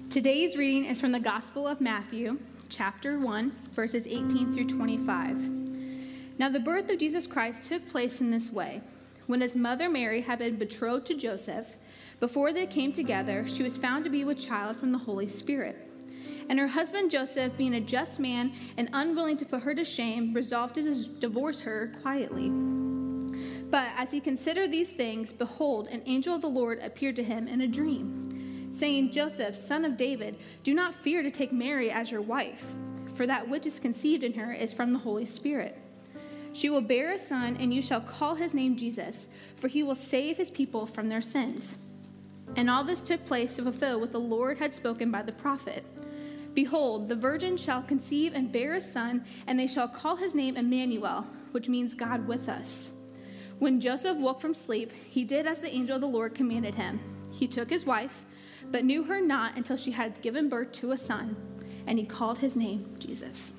Today's reading is from the Gospel of Matthew, chapter 1, verses 18 through 25. Now the birth of Jesus Christ took place in this way. When his mother Mary had been betrothed to Joseph, before they came together, she was found to be with child from the Holy Spirit. And her husband Joseph, being a just man and unwilling to put her to shame, resolved to divorce her quietly. But as he considered these things, behold, an angel of the Lord appeared to him in a dream, saying, Joseph, son of David, do not fear to take Mary as your wife, for that which is conceived in her is from the Holy Spirit. She will bear a son, and you shall call his name Jesus, for he will save his people from their sins. And all this took place to fulfill what the Lord had spoken by the prophet. Behold, the virgin shall conceive and bear a son, and they shall call his name Emmanuel, which means God with us. When Joseph woke from sleep, he did as the angel of the Lord commanded him. He took his wife, but knew her not until she had given birth to a son, and he called his name Jesus.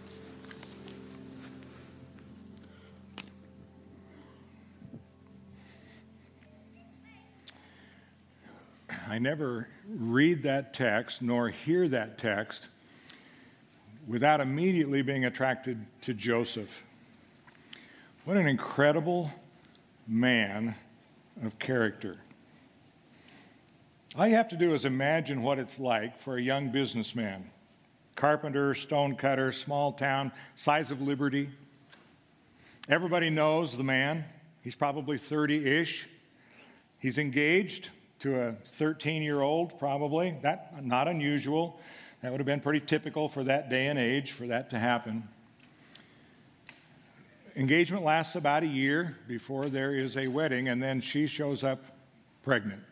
I never read that text nor hear that text without immediately being attracted to Joseph. What an incredible man of character. All you have to do is imagine what it's like for a young businessman, carpenter, stonecutter, small town, size of Liberty. Everybody knows the man. He's probably 30-ish. He's engaged to a 13-year-old, probably. That's not unusual. That would have been pretty typical for that day and age for that to happen. Engagement lasts about a year before there is a wedding, and then she shows up pregnant.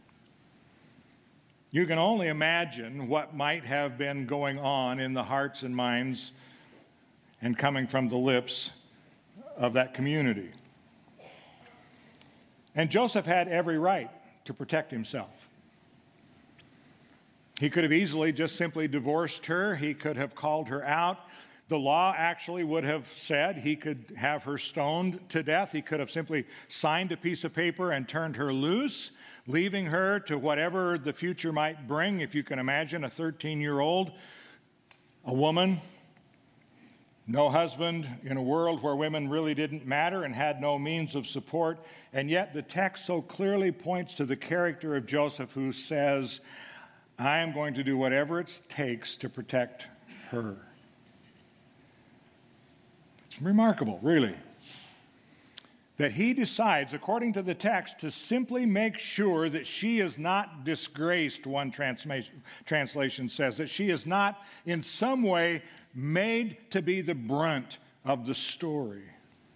You can only imagine what might have been going on in the hearts and minds and coming from the lips of that community. And Joseph had every right to protect himself. He could have easily just simply divorced her. He could have called her out. The law actually would have said he could have her stoned to death. He could have simply signed a piece of paper and turned her loose, leaving her to whatever the future might bring. If you can imagine a 13-year-old, a woman, no husband, in a world where women really didn't matter and had no means of support. And yet the text so clearly points to the character of Joseph, who says, I am going to do whatever it takes to protect her. It's remarkable, really, that he decides, according to the text, to simply make sure that she is not disgraced, one translation says, that she is not in some way made to be the brunt of the story.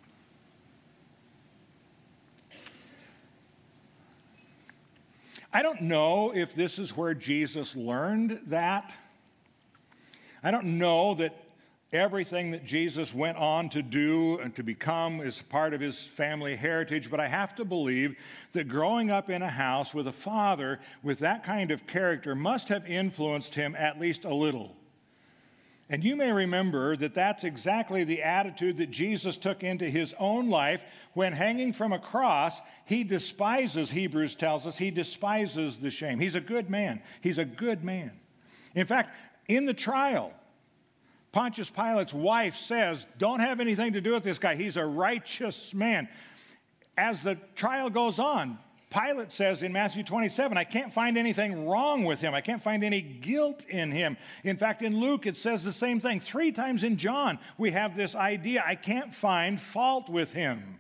I don't know if this is where Jesus learned that. I don't know that everything that Jesus went on to do and to become is part of his family heritage, but I have to believe that growing up in a house with a father with that kind of character must have influenced him at least a little. And you may remember that that's exactly the attitude that Jesus took into his own life when hanging from a cross. He despises, Hebrews tells us, he despises the shame. He's a good man. He's a good man. In fact, in the trial, Pontius Pilate's wife says, don't have anything to do with this guy. He's a righteous man. As the trial goes on, Pilate says in Matthew 27, I can't find anything wrong with him. I can't find any guilt in him. In fact, in Luke, it says the same thing. 3 times in John, we have this idea, I can't find fault with him.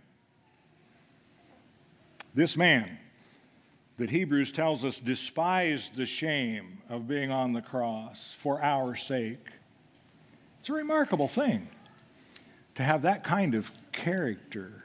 This man that Hebrews tells us despised the shame of being on the cross for our sake. It's a remarkable thing to have that kind of character.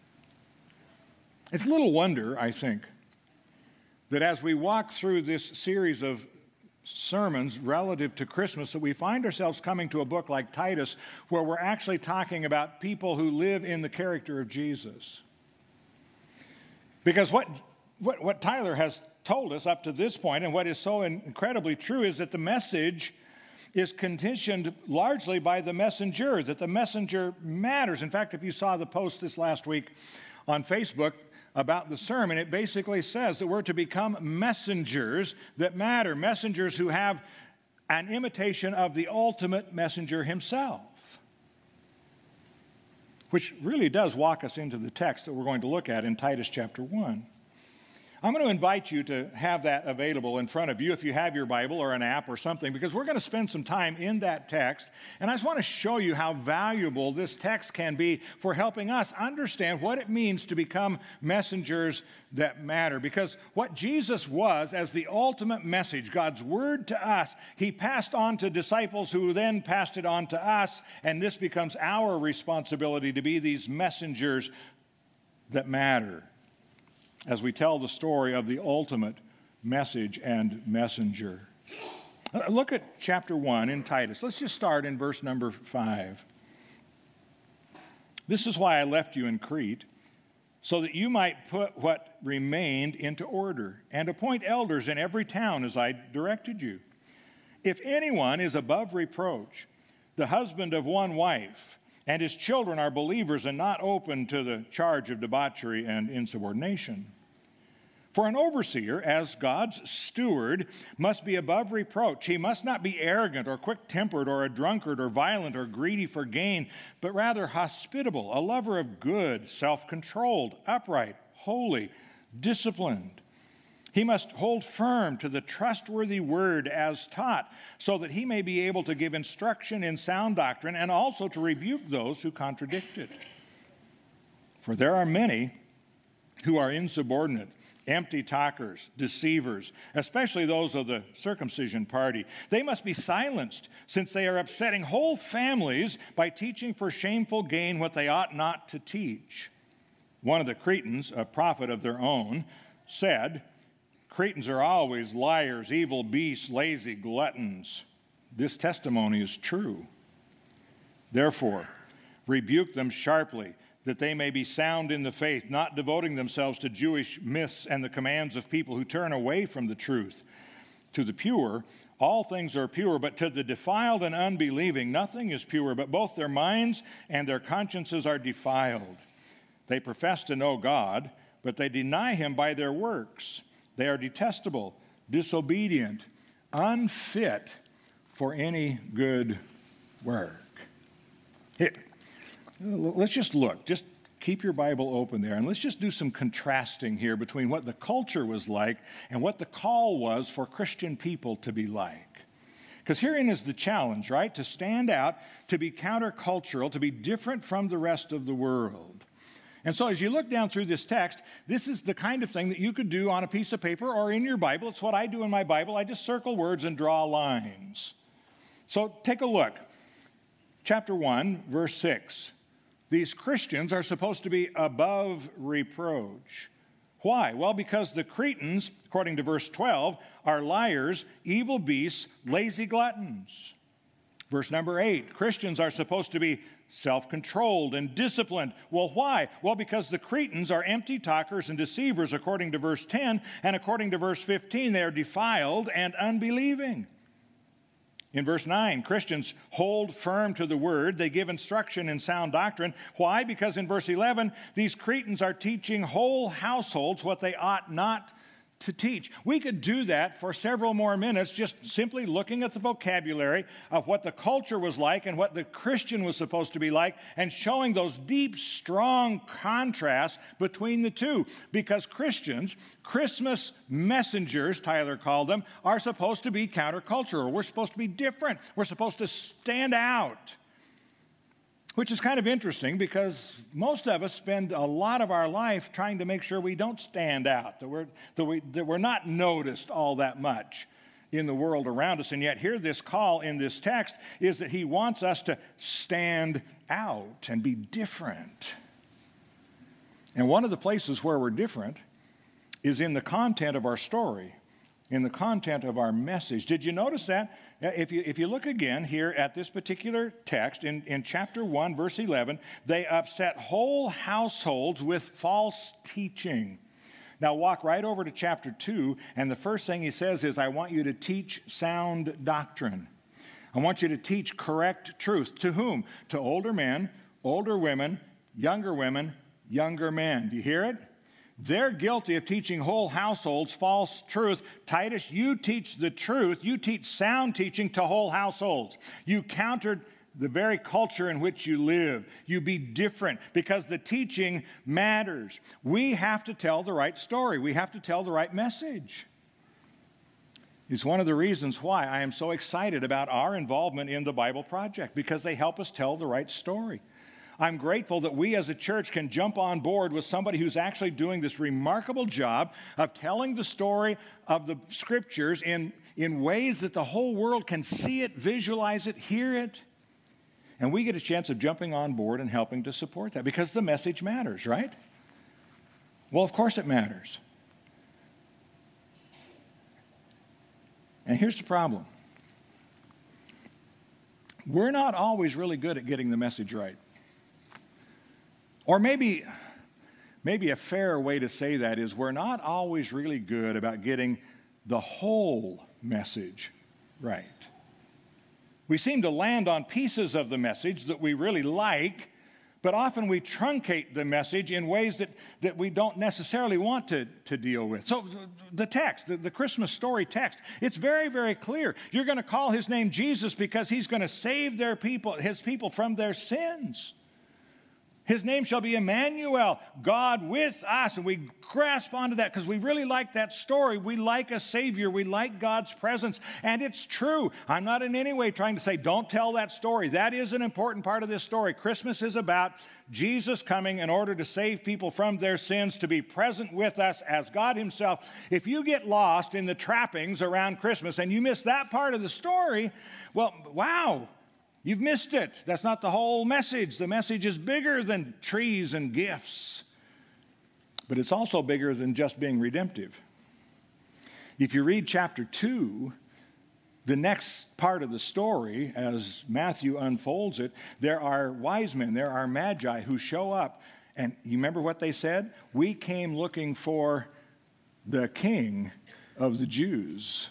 It's little wonder, I think, that as we walk through this series of sermons relative to Christmas, that we find ourselves coming to a book like Titus, where we're actually talking about people who live in the character of Jesus. Because what Tyler has told us up to this point, and what is so incredibly true, is that the message is conditioned largely by the messenger, that the messenger matters. In fact, if you saw the post this last week on Facebook about the sermon, it basically says that we're to become messengers that matter, messengers who have an imitation of the ultimate messenger himself, which really does walk us into the text that we're going to look at in Titus chapter 1. I'm going to invite you to have that available in front of you if you have your Bible or an app or something, because we're going to spend some time in that text. And I just want to show you how valuable this text can be for helping us understand what it means to become messengers that matter. Because what Jesus was as the ultimate message, God's word to us, he passed on to disciples who then passed it on to us. And this becomes our responsibility to be these messengers that matter, as we tell the story of the ultimate message and messenger. Look at chapter 1 in Titus. Let's just start in verse number 5. This is why I left you in Crete, so that you might put what remained into order and appoint elders in every town as I directed you. If anyone is above reproach, the husband of one wife, and his children are believers and not open to the charge of debauchery and insubordination. For an overseer, as God's steward, must be above reproach. He must not be arrogant or quick-tempered or a drunkard or violent or greedy for gain, but rather hospitable, a lover of good, self-controlled, upright, holy, disciplined. He must hold firm to the trustworthy word as taught, so that he may be able to give instruction in sound doctrine and also to rebuke those who contradict it. For there are many who are insubordinate, empty talkers, deceivers, especially those of the circumcision party. They must be silenced, since they are upsetting whole families by teaching for shameful gain what they ought not to teach. One of the Cretans, a prophet of their own, said, Cretans are always liars, evil beasts, lazy gluttons. This testimony is true. Therefore, rebuke them sharply, that they may be sound in the faith, not devoting themselves to Jewish myths and the commands of people who turn away from the truth. To the pure, all things are pure, but to the defiled and unbelieving, nothing is pure, but both their minds and their consciences are defiled. They profess to know God, but they deny him by their works. They are detestable, disobedient, unfit for any good work. Here, let's just look. Just keep your Bible open there, and let's just do some contrasting here between what the culture was like and what the call was for Christian people to be like. Because herein is the challenge, right? To stand out, to be countercultural, to be different from the rest of the world. And so as you look down through this text, this is the kind of thing that you could do on a piece of paper or in your Bible. It's what I do in my Bible. I just circle words and draw lines. So take a look. Chapter 1, verse 6. These Christians are supposed to be above reproach. Why? Well, because the Cretans, according to verse 12, are liars, evil beasts, lazy gluttons. Verse number 8, Christians are supposed to be self-controlled and disciplined. Well, why? Well, because the Cretans are empty talkers and deceivers, according to verse 10, and according to verse 15, they are defiled and unbelieving. In verse 9, Christians hold firm to the word. They give instruction in sound doctrine. Why? Because in verse 11, these Cretans are teaching whole households what they ought not to teach. We could do that for several more minutes, just simply looking at the vocabulary of what the culture was like and what the Christian was supposed to be like, and showing those deep, strong contrasts between the two. Because Christians, Christmas messengers, Tyler called them, are supposed to be countercultural. We're supposed to be different. We're supposed to stand out. Which is kind of interesting, because most of us spend a lot of our life trying to make sure we don't stand out, that we're not noticed all that much in the world around us. And yet here this call in this text is that he wants us to stand out and be different. And one of the places where we're different is in the content of our story, in the content of our message. Did you notice that? If you look again here at this particular text, in chapter 1, verse 11, they upset whole households with false teaching. Now walk right over to chapter 2, and the first thing he says is, I want you to teach sound doctrine. I want you to teach correct truth. To whom? To older men, older women, younger men. Do you hear it? They're guilty of teaching whole households false truth. Titus, you teach the truth. You teach sound teaching to whole households. You countered the very culture in which you live. You be different because the teaching matters. We have to tell the right story. We have to tell the right message. It's one of the reasons why I am so excited about our involvement in the Bible Project, because they help us tell the right story. I'm grateful that we as a church can jump on board with somebody who's actually doing this remarkable job of telling the story of the Scriptures in ways that the whole world can see it, visualize it, hear it. And we get a chance of jumping on board and helping to support that because the message matters, right? Well, of course it matters. And here's the problem. We're not always really good at getting the message right. Or maybe a fair way to say that is we're not always really good about getting the whole message right. We seem to land on pieces of the message that we really like, but often we truncate the message in ways that we don't necessarily want to deal with. So the text, the Christmas story text, it's very, very clear. You're going to call his name Jesus because he's going to save his people from their sins. His name shall be Emmanuel, God with us. And we grasp onto that because we really like that story. We like a Savior. We like God's presence. And it's true. I'm not in any way trying to say, don't tell that story. That is an important part of this story. Christmas is about Jesus coming in order to save people from their sins, to be present with us as God himself. If you get lost in the trappings around Christmas and you miss that part of the story, well, wow. You've missed it. That's not the whole message. The message is bigger than trees and gifts. But it's also bigger than just being redemptive. If you read chapter 2, the next part of the story, as Matthew unfolds it, there are wise men, there are magi who show up. And you remember what they said? We came looking for the King of the Jews.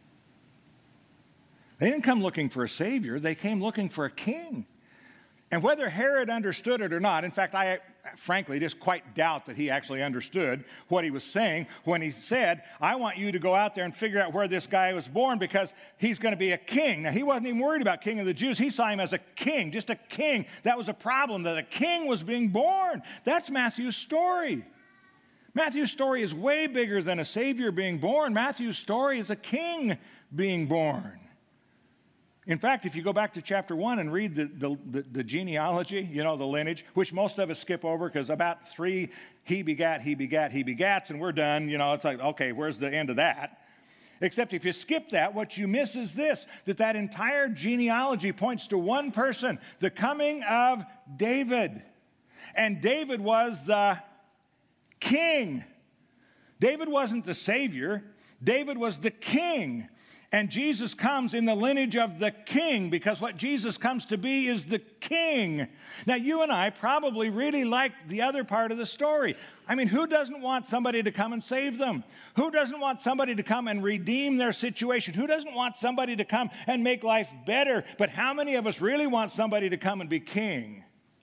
They didn't come looking for a Savior. They came looking for a king. And whether Herod understood it or not, in fact, I frankly just quite doubt that he actually understood what he was saying when he said, I want you to go out there and figure out where this guy was born because he's going to be a king. Now, he wasn't even worried about King of the Jews. He saw him as a king, just a king. That was a problem, that a king was being born. That's Matthew's story. Matthew's story is way bigger than a Savior being born. Matthew's story is a king being born. In fact, if you go back to chapter 1 and read the genealogy, the lineage, which most of us skip over because about 3, he begats, and we're done. It's like, okay, where's the end of that? Except if you skip that, what you miss is this, that entire genealogy points to one person, the coming of David. And David was the king. David wasn't the Savior. David was the king. And Jesus comes in the lineage of the king because what Jesus comes to be is the king. Now, you and I probably really like the other part of the story. I mean, who doesn't want somebody to come and save them? Who doesn't want somebody to come and redeem their situation? Who doesn't want somebody to come and make life better? But how many of us really want somebody to come and be king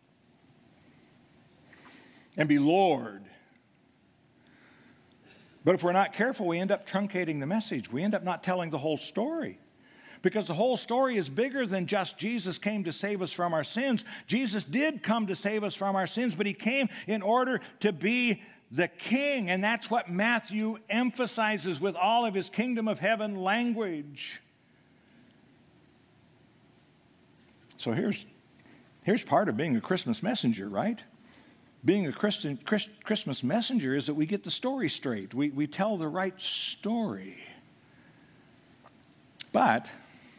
and be Lord? But if we're not careful, we end up truncating the message. We end up not telling the whole story. Because the whole story is bigger than just Jesus came to save us from our sins. Jesus did come to save us from our sins, but he came in order to be the king. And that's what Matthew emphasizes with all of his kingdom of heaven language. So here's part of being a Christmas messenger, right? Being a Christmas messenger is that we get the story straight. We tell the right story. But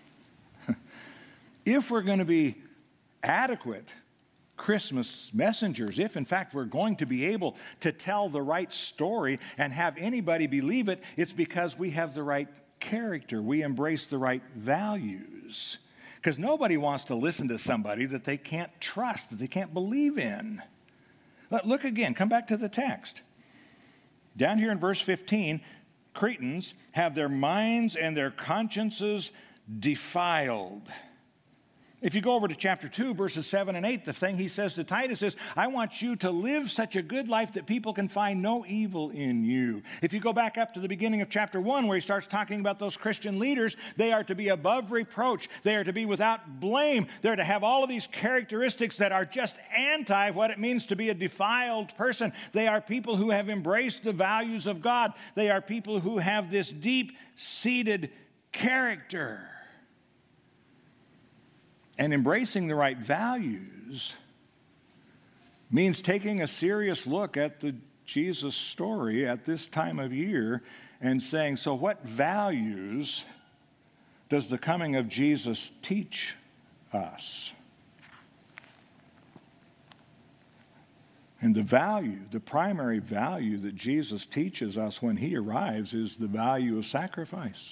if we're going to be adequate Christmas messengers, if in fact we're going to be able to tell the right story and have anybody believe it, it's because we have the right character. We embrace the right values. Because nobody wants to listen to somebody that they can't trust, that they can't believe in. Look again, come back to the text. Down here in verse 15, Cretans have their minds and their consciences defiled. If you go over to chapter 2, verses 7 and 8, the thing he says to Titus is, I want you to live such a good life that people can find no evil in you. If you go back up to the beginning of chapter 1, where he starts talking about those Christian leaders, they are to be above reproach. They are to be without blame. They're to have all of these characteristics that are just anti what it means to be a defiled person. They are people who have embraced the values of God. They are people who have this deep-seated character. And embracing the right values means taking a serious look at the Jesus story at this time of year and saying, so what values does the coming of Jesus teach us? And the primary value that Jesus teaches us when he arrives is the value of sacrifice.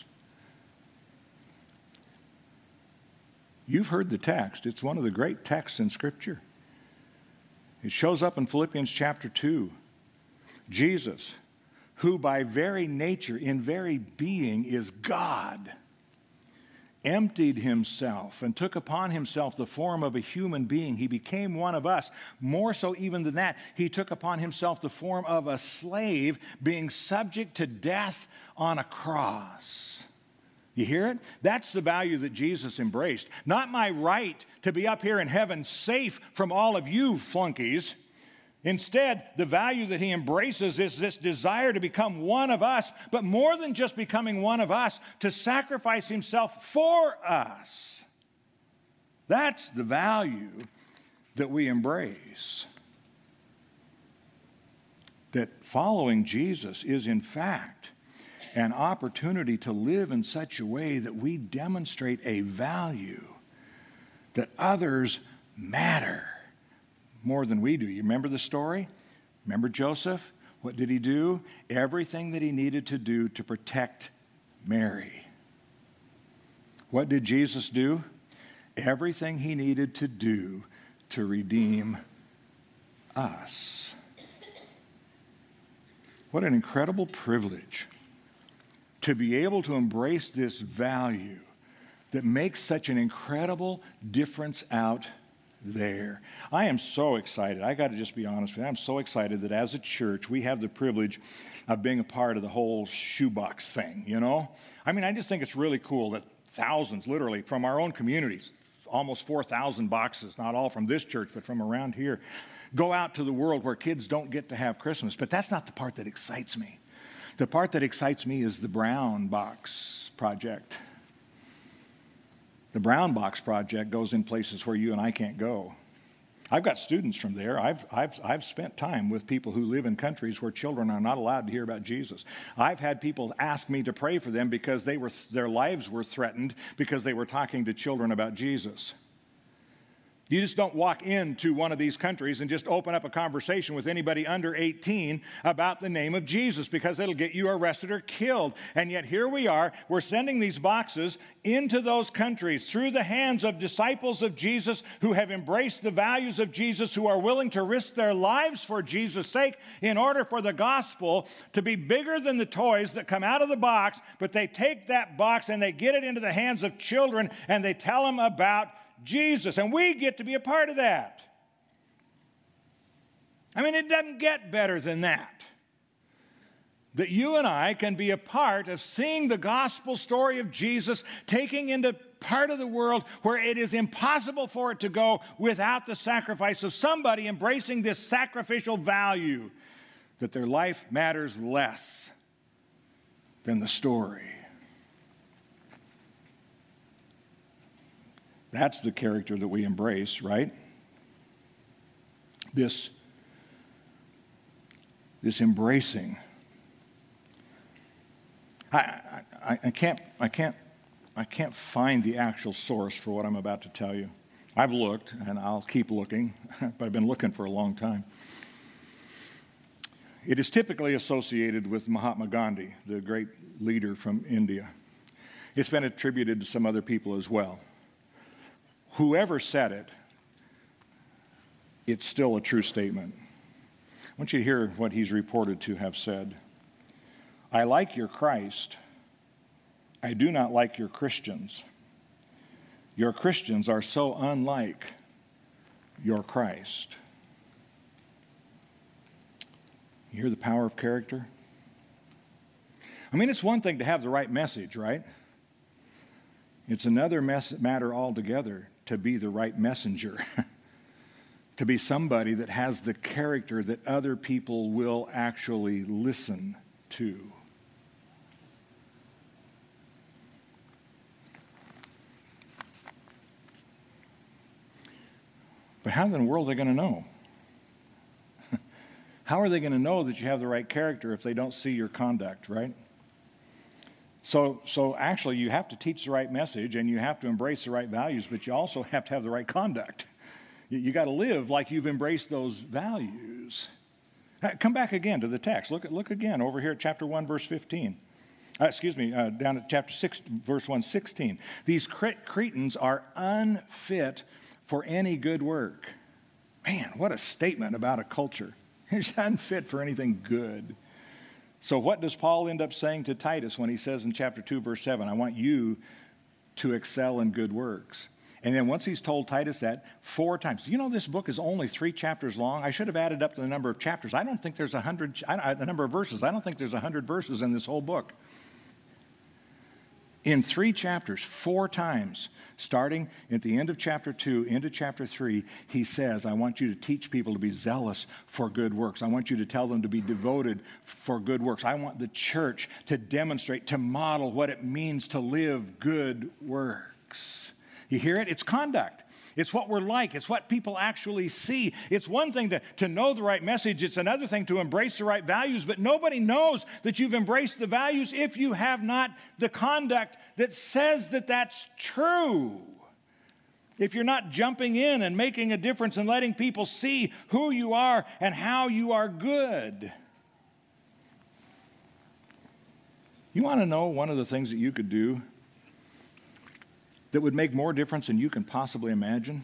You've heard the text. It's one of the great texts in Scripture. It shows up in Philippians chapter 2. Jesus, who by very nature, in very being, is God, emptied himself and took upon himself the form of a human being. He became one of us. More so even than that, he took upon himself the form of a slave, being subject to death on a cross. You hear it? That's the value that Jesus embraced. Not my right to be up here in heaven safe from all of you flunkies. Instead, the value that he embraces is this desire to become one of us, but more than just becoming one of us, to sacrifice himself for us. That's the value that we embrace. That following Jesus is, in fact, an opportunity to live in such a way that we demonstrate a value that others matter more than we do. You remember the story? Remember Joseph? What did he do? Everything that he needed to do to protect Mary. What did Jesus do? Everything he needed to do to redeem us. What an incredible privilege to be able to embrace this value that makes such an incredible difference out there. I am so excited. I got to just be honest with you. I'm so excited that as a church, we have the privilege of being a part of the whole shoebox thing, you know? I mean, I just think it's really cool that thousands, literally, from our own communities, almost 4,000 boxes, not all from this church, but from around here, go out to the world where kids don't get to have Christmas. But that's not the part that excites me. The part that excites me is the Brown Box Project. The Brown Box Project goes in places where you and I can't go. I've got students from there. I've spent time with people who live in countries where children are not allowed to hear about Jesus. I've had people ask me to pray for them because their lives were threatened because they were talking to children about Jesus. You just don't walk into one of these countries and just open up a conversation with anybody under 18 about the name of Jesus, because it'll get you arrested or killed. And yet here we are, we're sending these boxes into those countries through the hands of disciples of Jesus who have embraced the values of Jesus, who are willing to risk their lives for Jesus' sake in order for the gospel to be bigger than the toys that come out of the box. But they take that box and they get it into the hands of children and they tell them about Jesus, and we get to be a part of that. I mean, it doesn't get better than that. That you and I can be a part of seeing the gospel story of Jesus taking into part of the world where it is impossible for it to go without the sacrifice of somebody embracing this sacrificial value, that their life matters less than the story. That's the character that we embrace, right? This embracing. I can't find the actual source for what I'm about to tell you. I've looked, and I'll keep looking, but I've been looking for a long time. It is typically associated with Mahatma Gandhi, the great leader from India. It's been attributed to some other people as well. Whoever said it, it's still a true statement. I want you to hear what he's reported to have said. I like your Christ. I do not like your Christians. Your Christians are so unlike your Christ. You hear the power of character? I mean, it's one thing to have the right message, right? It's another matter altogether to be the right messenger, to be somebody that has the character that other people will actually listen to. But how in the world are they going to know? How are they going to know that you have the right character if they don't see your conduct, right? So actually, you have to teach the right message and you have to embrace the right values, but you also have to have the right conduct. You got to live like you've embraced those values. Come back again to the text. Look again over here at chapter 1, verse 15. Down at chapter 6, verse 116. These Cretans are unfit for any good work. Man, what a statement about a culture. It's unfit for anything good. So what does Paul end up saying to Titus when he says in chapter 2, verse 7, I want you to excel in good works? And then once he's told Titus that 4 times, you know this book is only 3 chapters long. I should have added up the number of chapters. I don't think there's the number of verses. I don't think there's 100 verses in this whole book. In 3 chapters, 4 times, starting at the end of chapter 2 into chapter 3, he says, I want you to teach people to be zealous for good works. I want you to tell them to be devoted for good works. I want the church to demonstrate, to model what it means to live good works. You hear it? It's conduct. It's what we're like. It's what people actually see. It's one thing to know the right message. It's another thing to embrace the right values. But nobody knows that you've embraced the values if you have not the conduct that says that that's true. If you're not jumping in and making a difference and letting people see who you are and how you are good. You want to know one of the things that you could do that would make more difference than you can possibly imagine?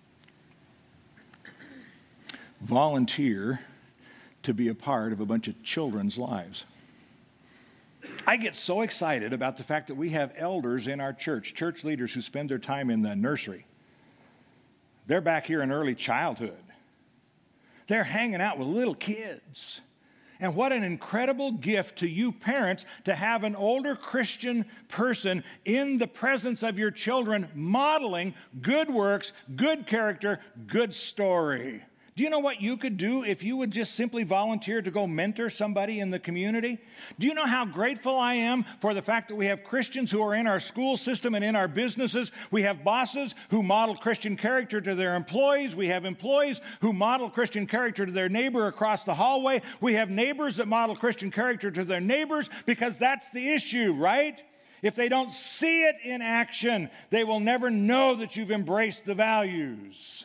Volunteer to be a part of a bunch of children's lives. I get so excited about the fact that we have elders in our church leaders who spend their time in the nursery. They're back here in early childhood. They're hanging out with little kids. And what an incredible gift to you parents to have an older Christian person in the presence of your children modeling good works, good character, good story. Do you know what you could do if you would just simply volunteer to go mentor somebody in the community? Do you know how grateful I am for the fact that we have Christians who are in our school system and in our businesses? We have bosses who model Christian character to their employees. We have employees who model Christian character to their neighbor across the hallway. We have neighbors that model Christian character to their neighbors, because that's the issue, right? If they don't see it in action, they will never know that you've embraced the values.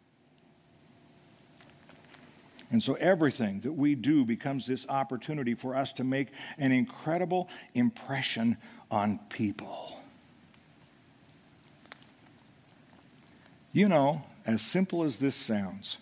And so everything that we do becomes this opportunity for us to make an incredible impression on people. You know, as simple as this sounds,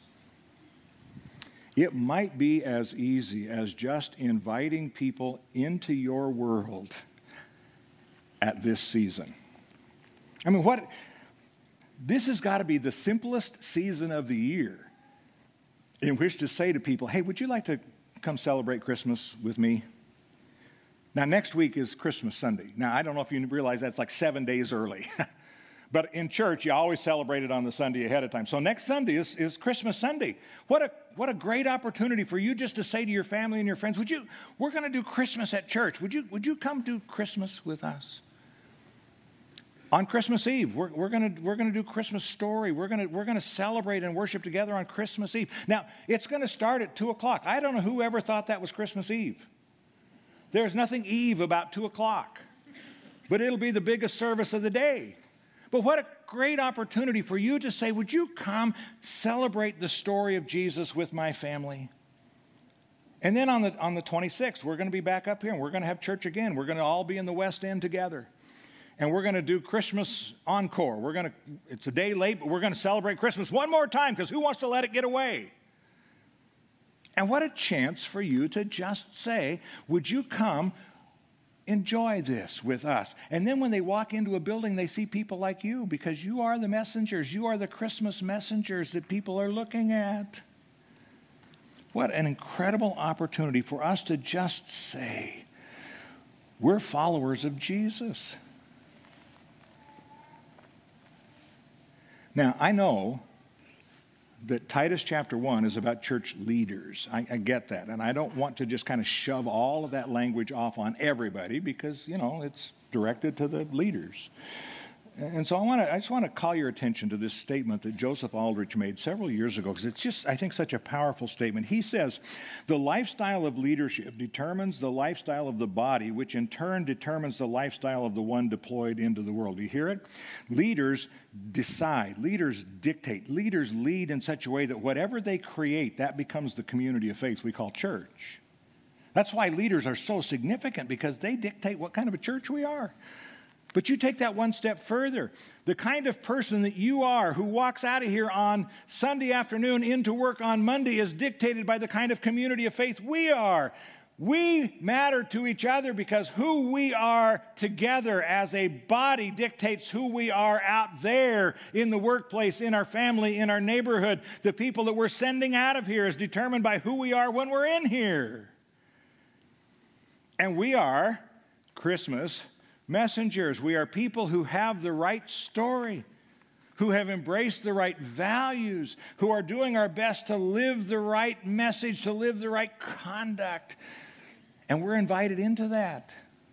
it might be as easy as just inviting people into your world at this season. I mean, this has got to be the simplest season of the year in which to say to people, hey, would you like to come celebrate Christmas with me? Now, next week is Christmas Sunday. Now, I don't know if you realize that's like 7 days early. But in church, you always celebrate it on the Sunday ahead of time. So next Sunday is Christmas Sunday. What a great opportunity for you just to say to your family and your friends, we're going to do Christmas at church. Would you come do Christmas with us? On Christmas Eve, we're going to do Christmas story. We're going to celebrate and worship together on Christmas Eve. Now, it's going to start at 2 o'clock. I don't know who ever thought that was Christmas Eve. There's nothing Eve about 2 o'clock. But it'll be the biggest service of the day. But what a great opportunity for you to say, would you come celebrate the story of Jesus with my family? And then on the 26th, we're going to be back up here and we're going to have church again. We're going to all be in the West End together. And we're going to do Christmas encore. It's a day late, but we're going to celebrate Christmas one more time, because who wants to let it get away? And what a chance for you to just say, would you come enjoy this with us. And then when they walk into a building, they see people like you because you are the messengers. You are the Christmas messengers that people are looking at. What an incredible opportunity for us to just say, we're followers of Jesus. Now, I know that Titus chapter 1 is about church leaders. I get that. And I don't want to just kind of shove all of that language off on everybody because, it's directed to the leaders. And so I just want to call your attention to this statement that Joseph Aldrich made several years ago, because it's just, I think, such a powerful statement. He says, the lifestyle of leadership determines the lifestyle of the body, which in turn determines the lifestyle of the one deployed into the world. Do you hear it? Leaders decide, leaders dictate, leaders lead in such a way that whatever they create, that becomes the community of faith we call church. That's why leaders are so significant, because they dictate what kind of a church we are. But you take that one step further. The kind of person that you are who walks out of here on Sunday afternoon into work on Monday is dictated by the kind of community of faith we are. We matter to each other because who we are together as a body dictates who we are out there in the workplace, in our family, in our neighborhood. The people that we're sending out of here is determined by who we are when we're in here. And we are Christmas messengers. We are people who have the right story, who have embraced the right values, who are doing our best to live the right message, to live the right conduct. And we're invited into that.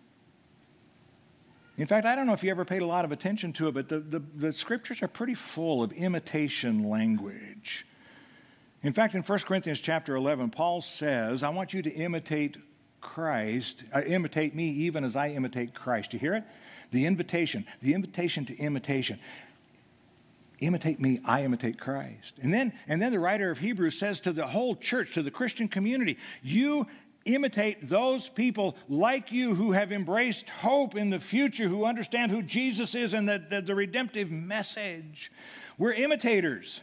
In fact, I don't know if you ever paid a lot of attention to it, but the scriptures are pretty full of imitation language. In fact, in 1 Corinthians chapter 11, Paul says, I want you to imitate Christ, imitate me even as I imitate Christ. You hear it? The invitation to imitation. Imitate me, I imitate Christ. And then the writer of Hebrews says to the whole church, to the Christian community, you imitate those people like you who have embraced hope in the future, who understand who Jesus is and the redemptive message. We're imitators.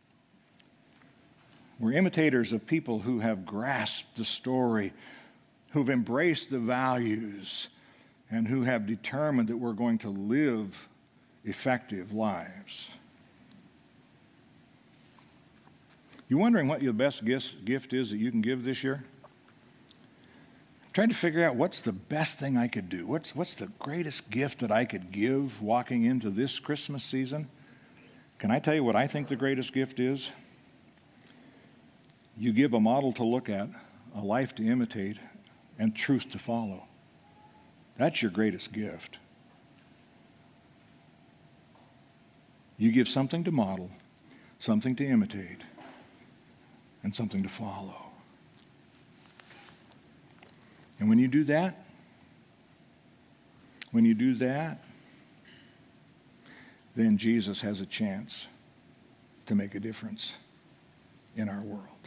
We're imitators of people who have grasped the story, who've embraced the values, and who have determined that we're going to live effective lives. You wondering what your best gift is that you can give this year? I'm trying to figure out what's the best thing I could do. What's the greatest gift that I could give walking into this Christmas season? Can I tell you what I think the greatest gift is? You give a model to look at, a life to imitate, and truth to follow. That's your greatest gift. You give something to model, something to imitate, and something to follow. And when you do that, then Jesus has a chance to make a difference in our world.